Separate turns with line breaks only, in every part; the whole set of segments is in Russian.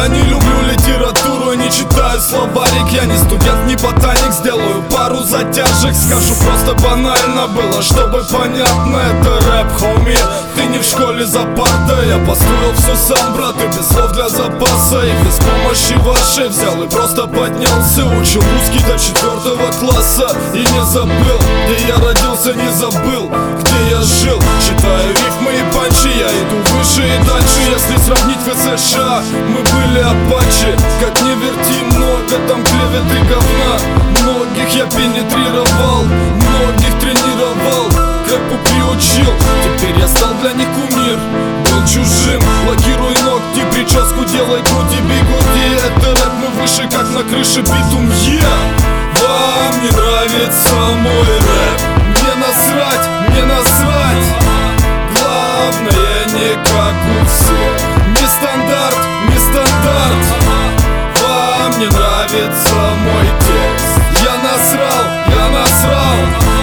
Я не люблю литературу, не читаю словарик. Я не студент, не ботаник, сделаю пару затяжек. Скажу просто банально было, чтобы понятно. Это рэп, хоми, ты не в школе за партой. Я построил все сам, брат, и без слов для запаса. И без помощи вашей взял и просто поднялся. Учил русский до 4 класса и не забыл, где я родился, не забыл, где я жил. Читаю рифмы и панчи, я иду выше и дальше. Если сравнить в США, мы были апачи. Как не верти, много там клевет и говна. Многих я пенетрировал, многих тренировал, к рэпу приучил. Теперь я стал для них кумир, был чужим. Лакируй ногти, прическу делай, крути бигуди. Это рэп, мы выше, как на крыше битум, Вам не нравится мой рэп? Мне насрать, мне насрать. Главное не как у всех. Не стандарт, не стандарт. Вам не нравится мой текст? Я насрал, я насрал.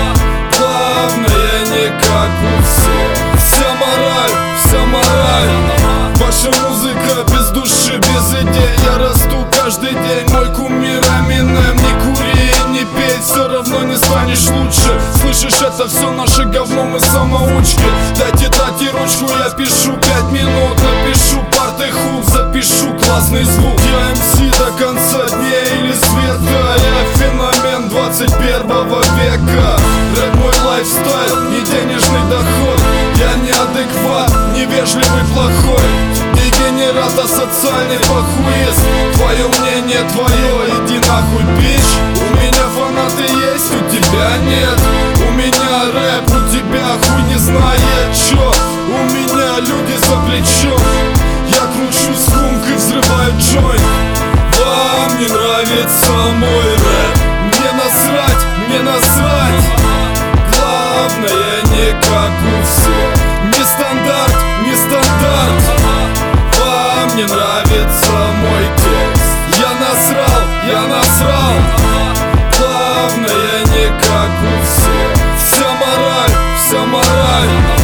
Главное не как у всех. Вся мораль, вся мораль. Ваша музыка без души, без идей. Я расту каждый день, мой кумир Eminem. Не кури, не пей, все равно не станешь лучше. Слышишь, это все наше говно, мы самоучки. Дайте ручку, я пишу 5 минут. Напишу парты хук, запишу классный звук. Я МС до конца дня или света. Я феномен 21 века. Рэп мой лайфстайл, не денежный доход. Я неадекват, невежливый, плохой. Дегенерат, асоциальный похуист. Твое мнение твое, иди нахуй, бич. У меня фанаты есть, у тебя нет. У меня рэп, у тебя хуй не знает чё. У меня люди за плечом. Я кручу скумк и взрываю джойнт. Вам не нравится мой рэп? Мне насрать, мне насрать. Главное не как у всех. Не стандарт, не стандарт. Вам не нравится мой текст? Я насрал, я насрал. Главное не как у всех. Вся мораль, вся мораль.